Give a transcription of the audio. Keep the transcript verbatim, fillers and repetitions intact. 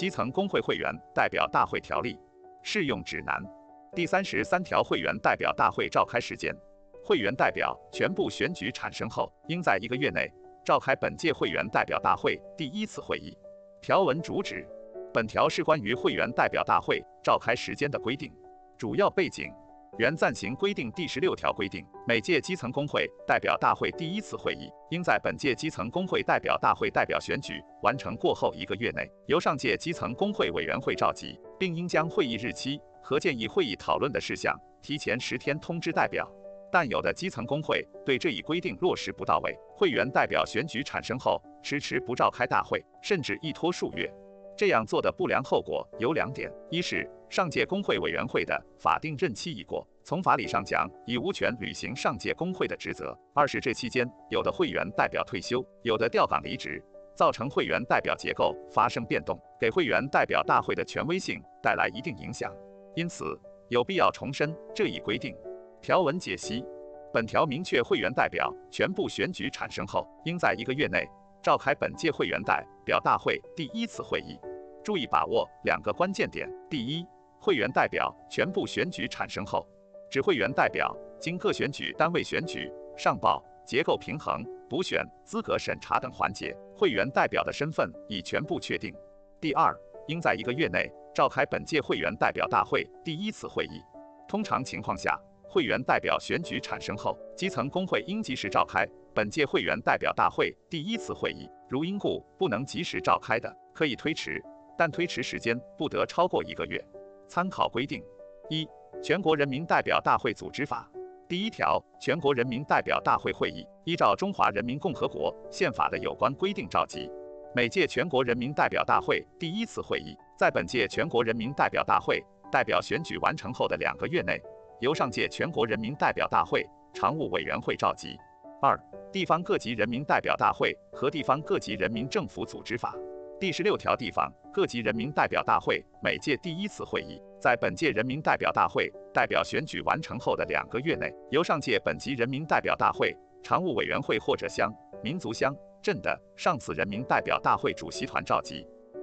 基层工会会员代表大会条例》适用指南第三十三条，会员代表大会召开时间，会员代表全部选举产生后，应在一个月内召开本届会员代表大会第一次会议。条文主旨：本条是关于会员代表大会召开时间的规定。主要背景：原暂行规定第十六条规定，每届基层工会代表大会第一次会议，应在本届基层工会代表大会代表选举完成过后一个月内，由上届基层工会委员会召集，并应将会议日期和建议会议讨论的事项提前十天通知代表。但有的基层工会对这一规定落实不到位，会员代表选举产生后迟迟不召开大会，甚至一拖数月。这样做的不良后果有两点：一是上届工会委员会的法定任期已过，从法理上讲已无权履行上届工会的职责；二是这期间有的会员代表退休，有的调岗离职，造成会员代表结构发生变动，给会员代表大会的权威性带来一定影响。因此，有必要重申这一规定。条文解析：本条明确会员代表全部选举产生后，应在一个月内召开本届会员代表大会第一次会议。注意把握两个关键点：第一，会员代表全部选举产生后，指会员代表经各选举单位选举、上报、结构平衡、补选、资格审查等环节，会员代表的身份已全部确定。第二，应在一个月内召开本届会员代表大会第一次会议。通常情况下，会员代表选举产生后，基层工会应及时召开本届会员代表大会第一次会议。如因故不能及时召开的，可以推迟，但推迟时间不得超过一个月。参考规定：一、全国人民代表大会组织法第一条，全国人民代表大会会议依照中华人民共和国宪法的有关规定召集。每届全国人民代表大会第一次会议，在本届全国人民代表大会代表选举完成后的两个月内，由上届全国人民代表大会常务委员会召集。二、地方各级人民代表大会和地方各级人民政府组织法第十六条，地方各级人民代表大会每届第一次会议，在本届人民代表大会代表选举完成后的两个月内，由上届本级人民代表大会常务委员会或者乡、民族乡、镇的上次人民代表大会主席团召集。